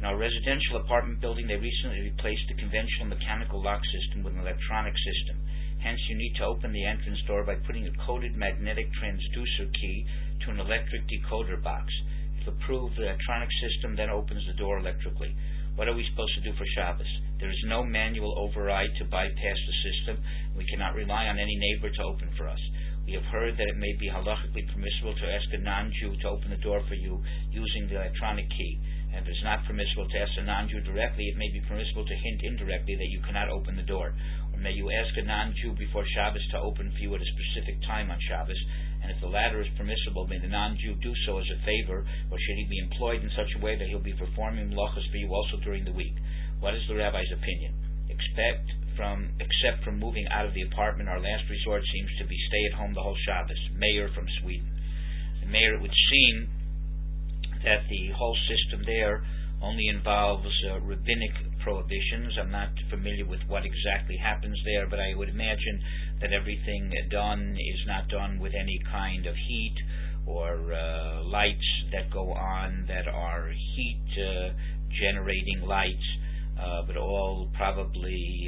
In our residential apartment building, they recently replaced the conventional mechanical lock system with an electronic system. Hence, you need to open the entrance door by putting a coded magnetic transducer key to an electric decoder box. If approved, the electronic system then opens the door electrically. What are we supposed to do for Shabbos? There is no manual override to bypass the system. We cannot rely on any neighbor to open for us. We have heard that it may be halachically permissible to ask a non-Jew to open the door for you using the electronic key. And if it is not permissible to ask a non-Jew directly, it may be permissible to hint indirectly that you cannot open the door. Or may you ask a non-Jew before Shabbos to open for you at a specific time on Shabbos, and if the latter is permissible, may the non-Jew do so as a favor, or should he be employed in such a way that he'll be performing melachos for you also during the week? What is the rabbi's opinion? Except from moving out of the apartment, our last resort seems to be stay at home the whole Shabbos. Mayor from Sweden. The mayor, it would seem that the whole system there only involves rabbinic prohibitions. I'm not familiar with what exactly happens there, but I would imagine that everything done is not done with any kind of heat or lights that go on that are heat generating lights, but all probably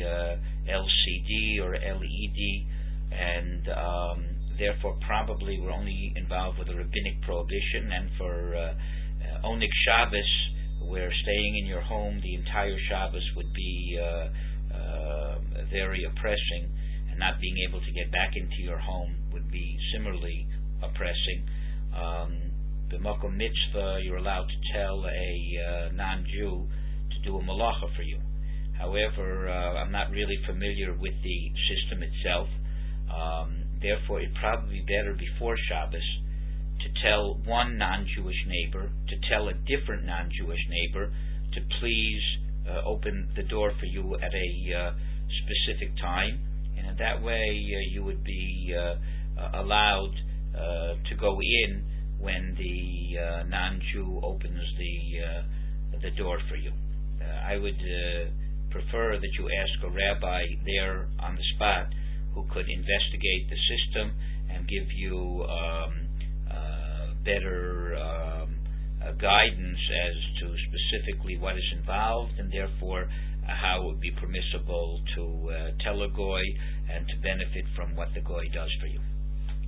LCD or LED, and therefore probably we're only involved with a rabbinic prohibition. And for Onik Shabbos, where staying in your home the entire Shabbos would be very oppressing, and not being able to get back into your home would be similarly oppressing. The Makom Mitzvah, you're allowed to tell a non-Jew to do a malacha for you. However, I'm not really familiar with the system itself. Therefore, it'd probably be better before Shabbos to tell one non-Jewish neighbor to tell a different non-Jewish neighbor to please open the door for you at a specific time, and in that way you would be allowed to go in when the non-Jew opens the door for you. I would prefer that you ask a rabbi there on the spot who could investigate the system and give you better guidance as to specifically what is involved, and therefore how it would be permissible to tell a goy and to benefit from what the goy does for you.